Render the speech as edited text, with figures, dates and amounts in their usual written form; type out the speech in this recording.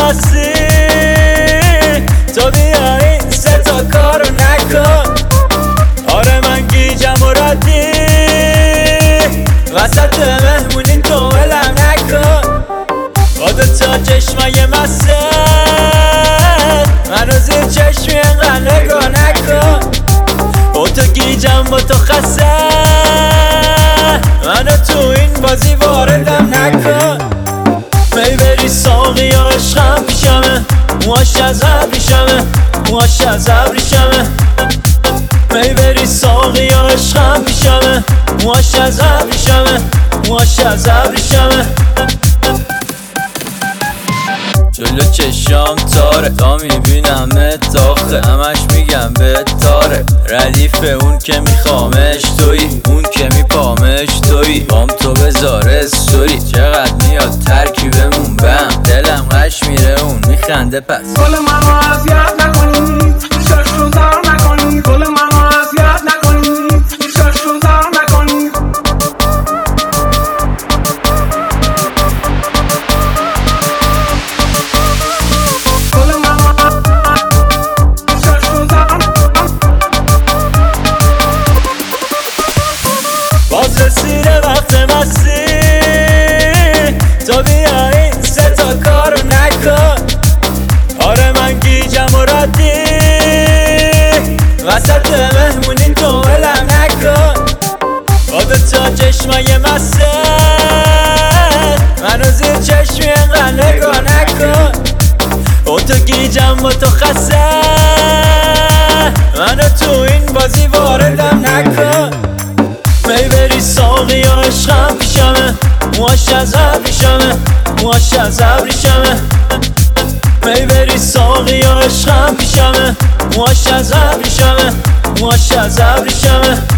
مستی تو بیا این سه تا کارو نکن. آره من گیجم و ردی وسط مهمونی تو ولم نکن. با دوتا چشمای مسته منو زیر چشمی انقدر نگاه نکن. با تو گیجم با تو خسته منو تو این بازی واردم نکن. می بری ساقی یا عشقم پیشمه موهاش از ابریشمه موهاش از ابریشمه. می بری ساقی یا عشقم پیشمه موهاش از ابریشمه موهاش از ابریشمه. جلو چشام تاره تا میبینم تاخه همش میگم به تاره. ردیف اون که میخوامش توی اون که میپامش توی بام تو بذار استوری. چقدر میاد ترکیبمون بم دلم قش میره اون میخنده پس. گل منو اذیت نکنید شش رو زار نکنید. گل منو اذیت نکنید شش رو زار نکنید. باز رسیده وقت مستی تو بیا این سه تا کارو نکن. آره من گیجم و ردی وسط مهمونی تو ولم نکن. با دوتا چشمای مسته منو زیر چشمی انقدر نگاه نکن. با تو گیجم با تو خسته منو تو این بازی واردم نکن. می بری ساقی یا عشقم پیشمه موهاش از ابریشمه موهاش از ابریشمه. می بری ساقی یا عشقم پیشمه موهاش از ابریشمه موهاش از ابریشمه.